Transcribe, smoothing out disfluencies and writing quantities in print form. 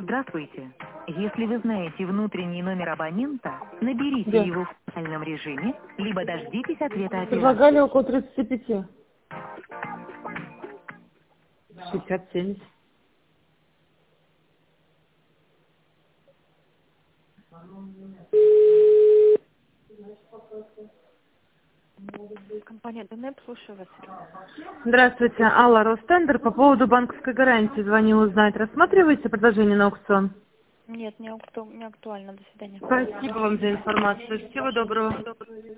Здравствуйте. Если вы знаете внутренний номер абонента, наберите Да. его в специальном режиме, либо дождитесь ответа оператора. Предлагали около 35. 60-70. Компания ДНЭП, слушаю вас. Здравствуйте, Алла, Ростендер. По поводу банковской гарантии звонила узнать. Рассматриваете предложение на аукцион? Нет, не актуально. До свидания. Спасибо вам за информацию. Всего доброго.